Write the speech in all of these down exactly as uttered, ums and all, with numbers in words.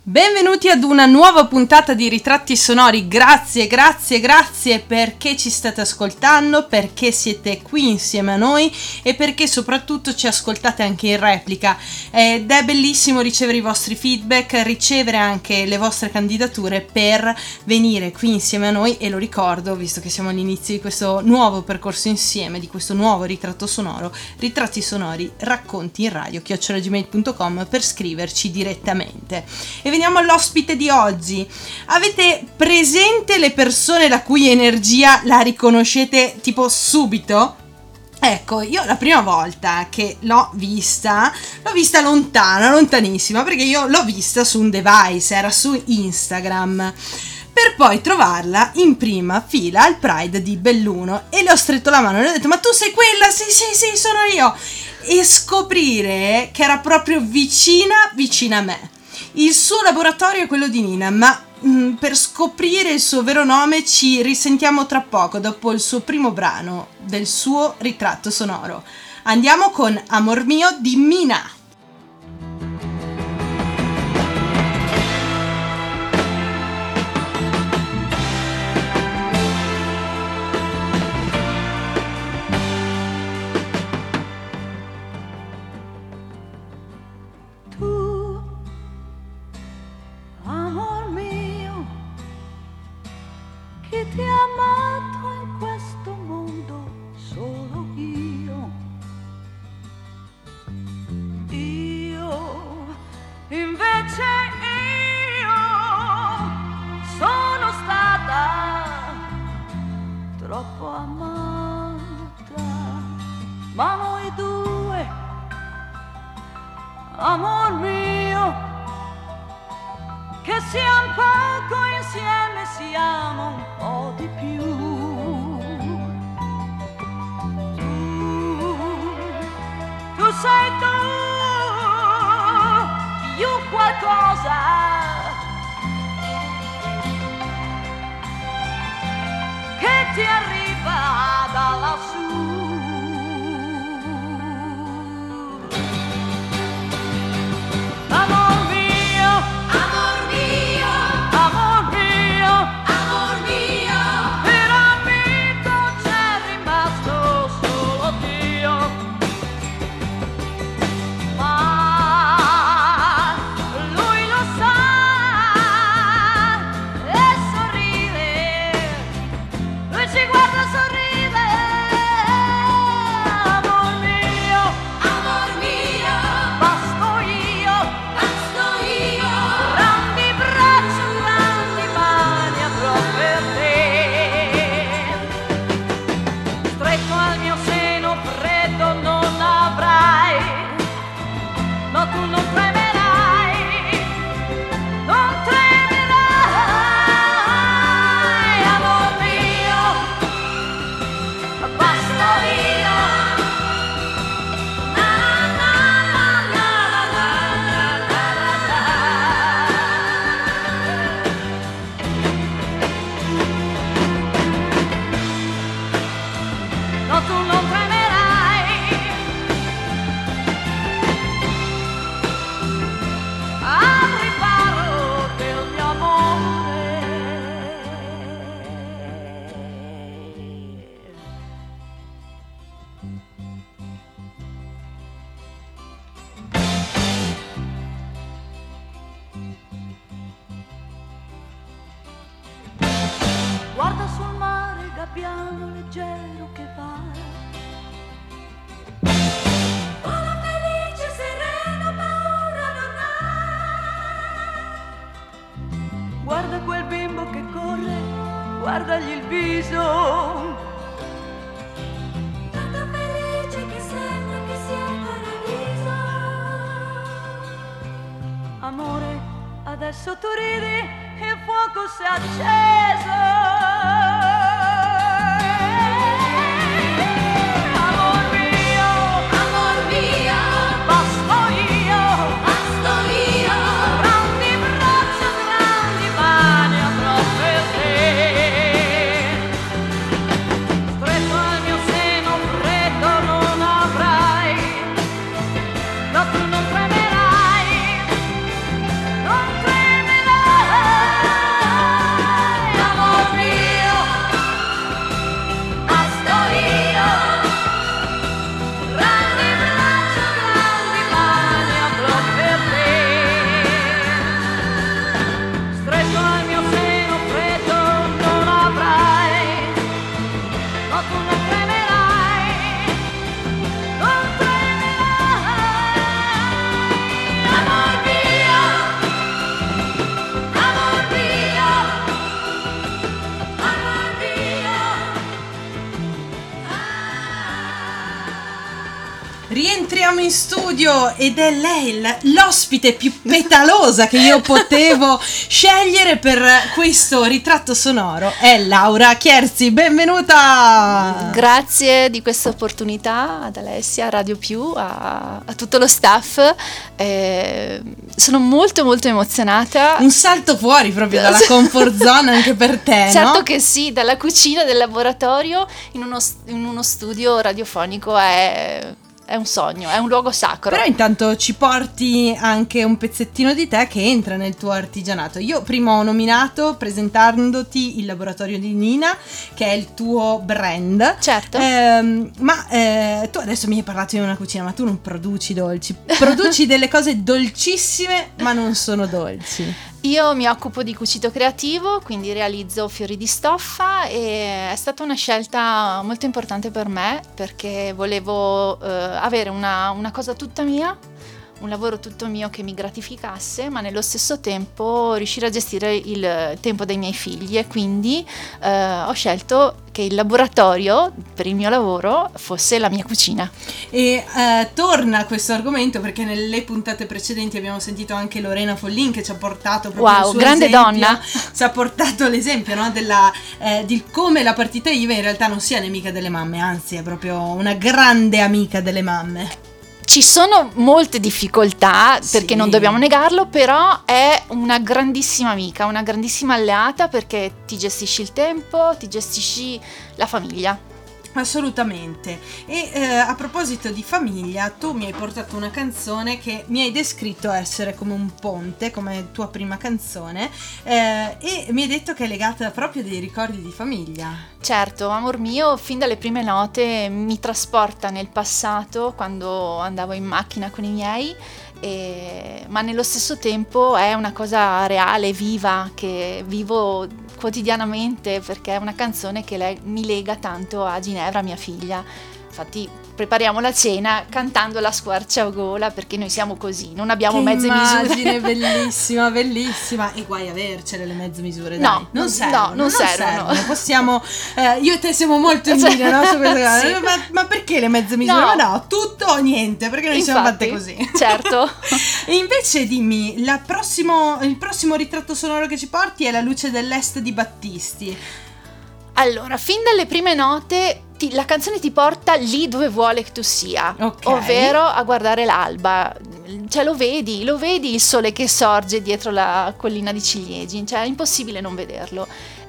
Benvenuti ad una nuova puntata di Ritratti Sonori. Grazie, grazie, grazie perché ci state ascoltando, perché siete qui insieme a noi e perché soprattutto ci ascoltate anche in replica. Ed è bellissimo ricevere i vostri feedback, ricevere anche le vostre candidature per venire qui insieme a noi. E lo ricordo, visto che siamo all'inizio di questo nuovo percorso insieme, di questo nuovo ritratto sonoro, Ritratti Sonori, racconti in radio chiocciola gmail punto com per scriverci direttamente. E veniamo all'ospite di oggi. Avete presente le persone la cui energia la riconoscete tipo subito? Ecco, io la prima volta che l'ho vista, l'ho vista lontana, lontanissima, perché io l'ho vista su un device, era su Instagram, per poi trovarla in prima fila al Pride di Belluno e le ho stretto la mano e le ho detto: ma tu sei quella? Sì, sì, sì, sono io. E scoprire che era proprio vicina, vicina a me. Il suo laboratorio è quello di Nina, ma mh, per scoprire il suo vero nome ci risentiamo tra poco, dopo il suo primo brano del suo ritratto sonoro. Andiamo con Amor mio di Mina. Ti ha amato in questo mondo solo io, io invece io sono stata troppo amata, ma noi due, amor mio, che siamo poco insieme, siamo un po' di più. Tu, tu sei tu, io qualcosa che ti arriva da lassù. Amor mio, amor mio, amor mio, amor mio, per amico c'è rimasto solo Dio, ma lui lo sa e sorride, lui ci guarda e sorride. Amor mio, amor mio, basto io, basto io, grandi braccia, grandi mani avrò per te, stretto al mio seno freddo non avrai, no tu non tremerai, non tremerai. Amor mio, basta io, na na na na na na na. No tu non tremerai, al riparo del mio amore. Guarda sul mare il gabbiano leggero che va, vola felice, sereno, paura non ha. Guarda quel bimbo che corre, guardagli il viso, tanto felice che sembra che sia il paradiso. Amore, adesso tu ridi, il fuoco si è acceso. Amor mio, amor mio, basto io, basto io, grandi braccia, grandi mani avrò per te, stretto al mio seno freddo non avrai, no tu non tremerai, non tremerai. ritroviamo in studio ed è lei l- l'ospite più petalosa che io potevo scegliere per questo ritratto sonoro. È Laura Chierzi, benvenuta! Grazie di questa opportunità ad Alessia, a Radio Più, a, a tutto lo staff. Eh, sono molto molto emozionata. Un salto fuori proprio dalla comfort zone anche per te, certo no? che sì, dalla cucina del laboratorio in uno, in uno studio radiofonico è... è un sogno, è un luogo sacro. Però intanto ci porti anche un pezzettino di te che entra nel tuo artigianato. Io prima ho nominato, presentandoti, il laboratorio di Nina, che è il tuo brand. Certo. Ehm, ma eh, tu adesso mi hai parlato di una cucina, ma tu non produci dolci. Produci delle cose dolcissime, ma non sono dolci. Io mi occupo di cucito creativo, quindi realizzo fiori di stoffa e è stata una scelta molto importante per me perché volevo eh, avere una, una cosa tutta mia, un lavoro tutto mio che mi gratificasse, ma nello stesso tempo riuscire a gestire il tempo dei miei figli e quindi eh, ho scelto che il laboratorio per il mio lavoro fosse la mia cucina. E eh, torna questo argomento perché nelle puntate precedenti abbiamo sentito anche Lorena Follin che ci ha portato proprio wow, il suo grande esempio, donna, ci ha portato l'esempio, no, della, eh, di come la partita I V A in realtà non sia nemica delle mamme, anzi è proprio una grande amica delle mamme. Ci sono molte difficoltà, perché sì. non dobbiamo negarlo, però è una grandissima amica, una grandissima alleata perché ti gestisci il tempo, ti gestisci la famiglia. Assolutamente. E eh, a proposito di famiglia, tu mi hai portato una canzone che mi hai descritto essere come un ponte, come tua prima canzone, eh, e mi hai detto che è legata proprio a dei ricordi di famiglia. Certo, amor mio, fin dalle prime note mi trasporta nel passato quando andavo in macchina con i miei, e, ma nello stesso tempo è una cosa reale, viva, che vivo quotidianamente perché è una canzone che le- mi lega tanto a Ginevra, mia figlia. Infatti prepariamo la cena cantando la squarciagola perché noi siamo così, non abbiamo che mezze misure. immagine bellissima, bellissima. E guai avercele le mezze misure, no, dai. Non servono, no, non, non servono. servono. Possiamo, eh, io e te siamo molto in linea, no, su queste cose. Sì. Ma, ma perché le mezze misure? No. Ma no, tutto o niente, perché noi siamo Infatti, fatte così. certo. E invece dimmi, la prossimo, il prossimo ritratto sonoro che ci porti è La luce dell'est di Battisti. Allora, fin dalle prime note ti- la canzone ti porta lì dove vuole che tu sia, Ok. ovvero a guardare l'alba. Cioè lo vedi, lo vedi il sole che sorge dietro la collina di Ciliegi, cioè è impossibile non vederlo.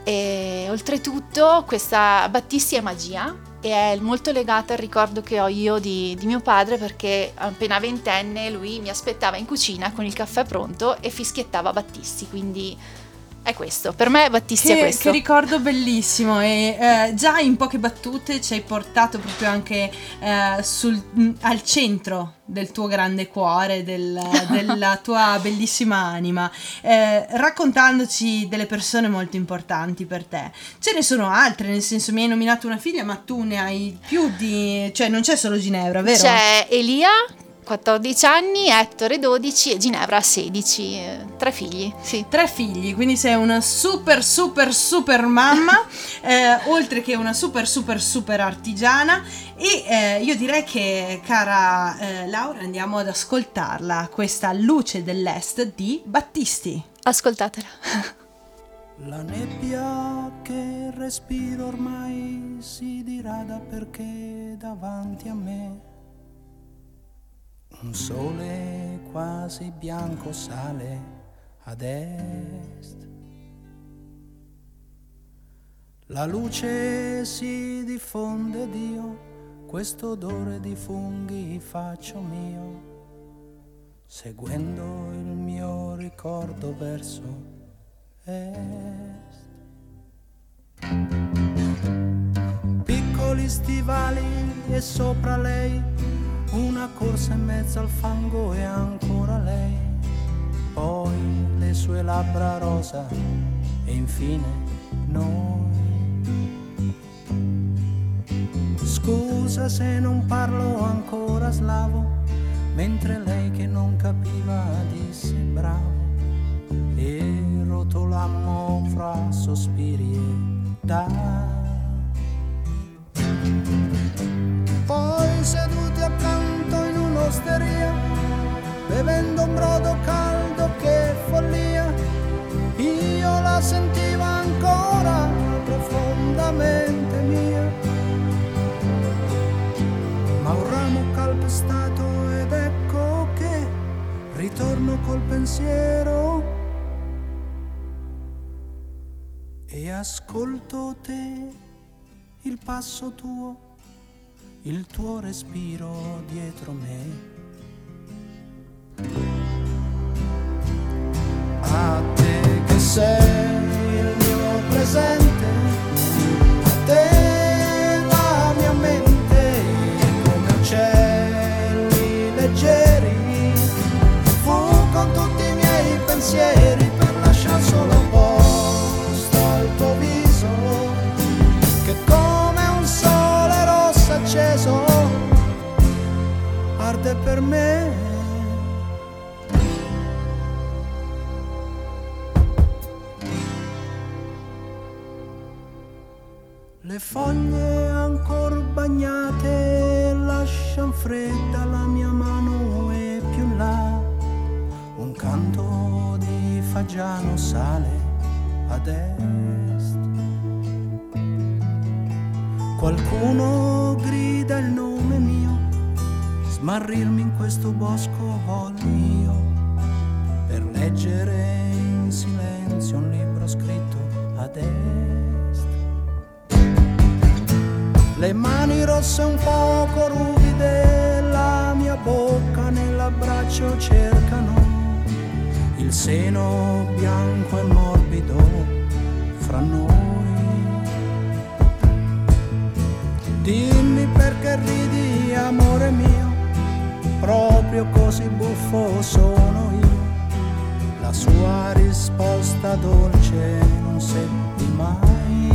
E oltretutto questa Battisti è magia e è molto legata al ricordo che ho io di, di mio padre perché appena ventenne lui mi aspettava in cucina con il caffè pronto e fischiettava Battisti, quindi è questo, per me Battisti Che, è questo. che ricordo bellissimo e eh, già in poche battute ci hai portato proprio anche eh, sul, mh, al centro del tuo grande cuore, del, della tua bellissima anima, eh, raccontandoci delle persone molto importanti per te. Ce ne sono altre, nel senso mi hai nominato una figlia ma tu ne hai più di... cioè non c'è solo Ginevra, vero? C'è Elia, quattordici anni, Ettore dodici e Ginevra sedici, eh, tre figli, sì. Tre figli, quindi sei una super super super mamma, eh, oltre che una super super super artigiana e eh, io direi che, cara eh, Laura, andiamo ad ascoltarla, questa Luce dell'Est di Battisti. Ascoltatela. La nebbia che respiro ormai si dirada perché davanti a me un sole quasi bianco sale ad est. La luce si diffonde ed io questo odore di funghi faccio mio, seguendo il mio ricordo verso est. Piccoli stivali e sopra lei una corsa in mezzo al fango e ancora lei, poi le sue labbra rosa e infine noi. Scusa se non parlo ancora slavo, mentre lei che non capiva disse bravo, e rotolammo fra sospiri e dai. Poi seduti accanto in uno un'osteria, bevendo un brodo caldo, che follia, io la sentivo ancora profondamente mia. Ma un ramo calpestato ed ecco che ritorno col pensiero e ascolto te, il passo tuo, il tuo respiro dietro me. A te che sei il mio presente, a te la mia mente come uccelli leggeri, fu con tutti i miei pensieri per lasciar solo posto al tuo viso, che come un sole rosso acceso arde per me. Le foglie ancor bagnate lascian fredda la mia mano e più in là un canto di fagiano sale ad est. Qualcuno grida il nome mio, smarrirmi in questo bosco voglio io, per leggere in silenzio un libro scritto ad est. Le mani rosse un poco ruvide, la mia bocca nell'abbraccio cercano il seno bianco e morbido fra noi. Dimmi perché ridi, amore mio, proprio così buffo sono io. La sua risposta dolce non seppi mai.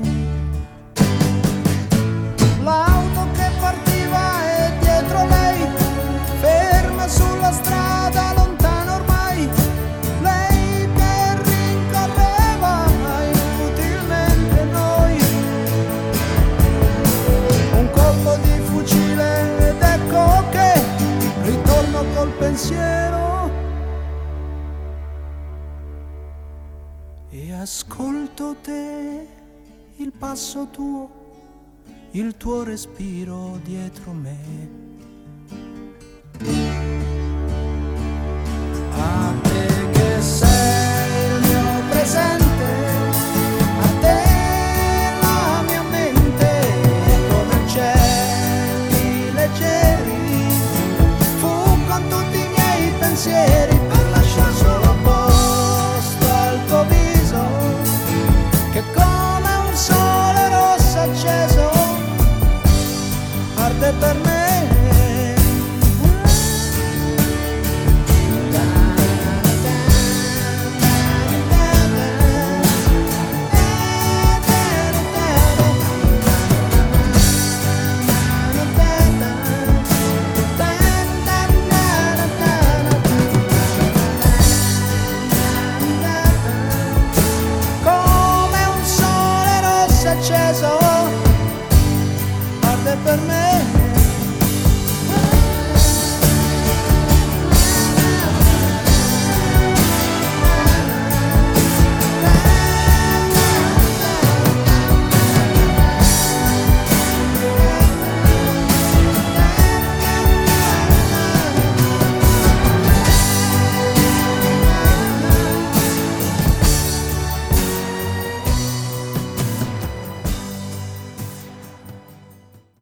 L'auto che partiva e dietro lei, ferma sulla strada lontana ormai, lei che rincorreva inutilmente noi. Un colpo di fucile ed ecco che ritorno col pensiero e ascolto te, il passo tuo, il tuo respiro dietro me.